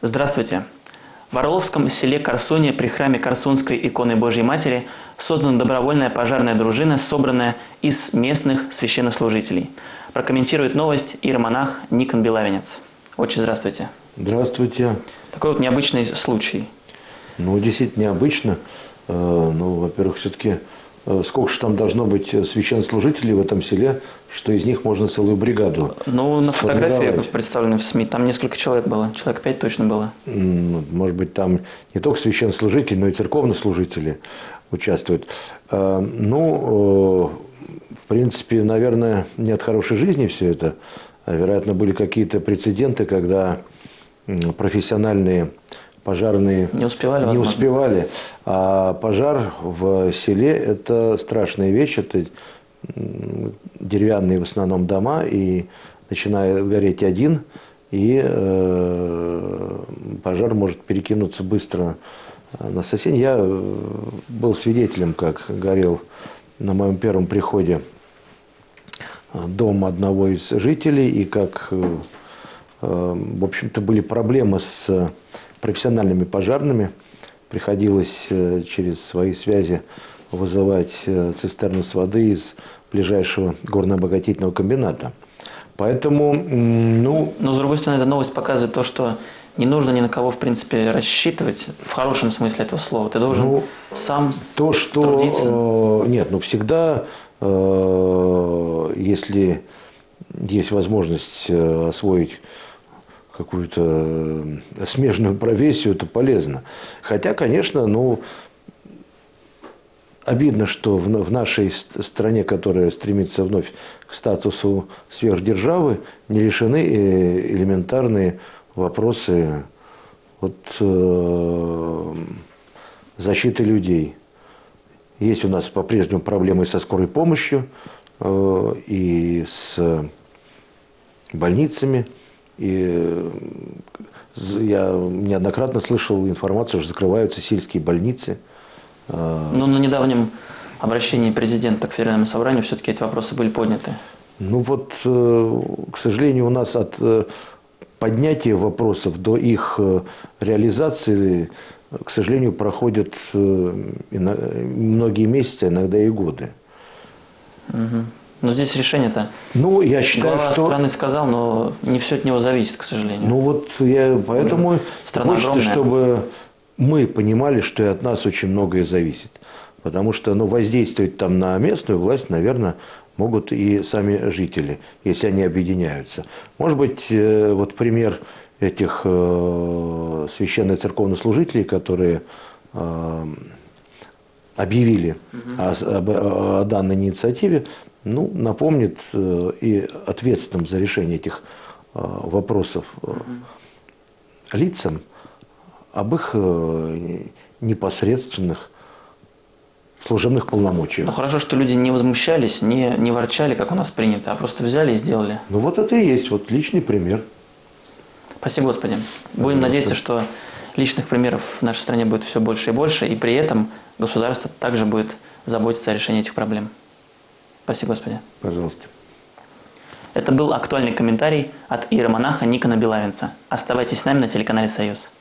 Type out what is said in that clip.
Здравствуйте! В Орловском селе Корсуне при храме Корсунской иконы Божьей Матери создана добровольная пожарная дружина, собранная из местных священнослужителей. Прокомментирует новость иеромонах Никон Белавинец. Отче, здравствуйте! Здравствуйте! Такой вот необычный случай. Ну, действительно необычно. Во-первых, все-таки сколько же там должно быть священнослужителей в этом селе, что из них можно целую бригаду на фотографии, представленной в СМИ, там несколько человек было. Человек 5 точно было. Может быть, там не только священнослужители, но и церковнослужители участвуют. В принципе, наверное, не от хорошей жизни все это. Вероятно, были какие-то прецеденты, когда профессиональные пожарные не успевали. А пожар в селе – это страшная вещь. Это деревянные в основном дома, и начинает гореть один, и пожар может перекинуться быстро на соседей. Я был свидетелем, как горел на моем первом приходе дом одного из жителей, и как, в общем-то, были проблемы с профессиональными пожарными. Приходилось через свои связи вызывать цистерну с водой из ближайшего горно-обогатительного комбината. Поэтому, Но, с другой стороны, эта новость показывает то, что не нужно ни на кого, в принципе, рассчитывать, в хорошем смысле этого слова. Ты должен сам трудиться. Всегда, если есть возможность освоить какую-то смежную профессию, это полезно. Хотя, конечно, обидно, что в нашей стране, которая стремится вновь к статусу сверхдержавы, не решены элементарные вопросы защиты людей. Есть у нас по-прежнему проблемы со скорой помощью и с больницами. И я неоднократно слышал информацию, что закрываются сельские больницы. Но на недавнем обращении президента к Федеральному собранию все-таки эти вопросы были подняты. К сожалению, у нас от поднятия вопросов до их реализации, к сожалению, проходят многие месяцы, иногда и годы. Угу. Но здесь решение-то я считаю, глава страны сказал, но не все от него зависит, к сожалению. Поэтому страна хочется, огромная, чтобы мы понимали, что и от нас очень многое зависит. Потому что воздействовать там на местную власть, наверное, могут и сами жители, если они объединяются. Может быть, пример этих священно-церковнослужителей, которые объявили о данной инициативе, напомнит и ответственным за решение этих вопросов лицам об их непосредственных служебных полномочиях. Хорошо, что люди не возмущались, не ворчали, как у нас принято, а просто взяли и сделали. Это и есть личный пример. Спасибо, Господи. Будем надеяться, что личных примеров в нашей стране будет все больше и больше, и при этом государство также будет заботиться о решении этих проблем. Спасибо, Господи. Пожалуйста. Это был актуальный комментарий от иеромонаха Никона Белавинца. Оставайтесь с нами на телеканале «Союз».